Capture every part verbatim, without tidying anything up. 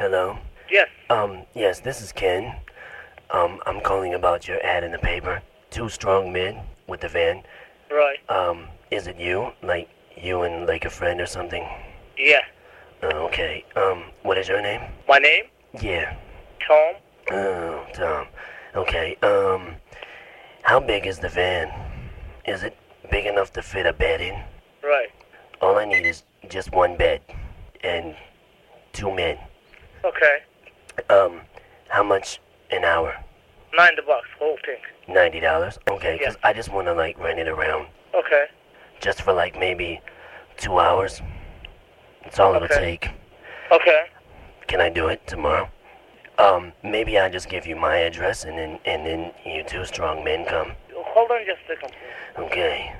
Hello? Yes. Um, yes, this is Ken. Um, I'm calling about your ad in the paper. Two strong men with the van. Right. Um, is it you? Like, you and, like, a friend or something? Yeah. Uh, okay. Um, what is your name? My name? Yeah. Tom. Oh, Tom. Okay, um, how big is the van? Is it big enough to fit a bed in? Right. All I need is just one bed and two men. Okay. Um, how much an hour? Ninety bucks, whole thing. Ninety dollars? Okay, Yeah. cause I just wanna like rent it around, Okay. just for like maybe two hours. That's all it'll Okay. take. Okay. Can I do it tomorrow? Um, maybe I just give you my address and then and then you two strong men come. Hold on just a second, please. Okay.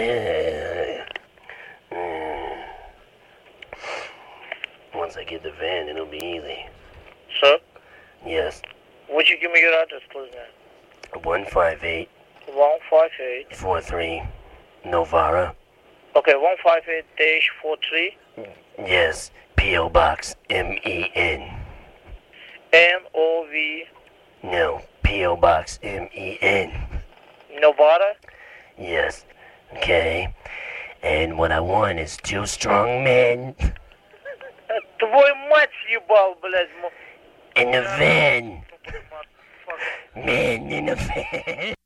Once I get the van, it'll be easy. Sir, Yes. would you give me your address, please, man? One five eight One five eight. four three Novara. Okay, one five eight dash four three. Yes. P O Box M E N. N O V. No. P O Box M E N. Novara. Yes. Okay. And what I want is two strong men Твой мать съебал, блядь, мо- in the van. Motherfucker. Men in the van.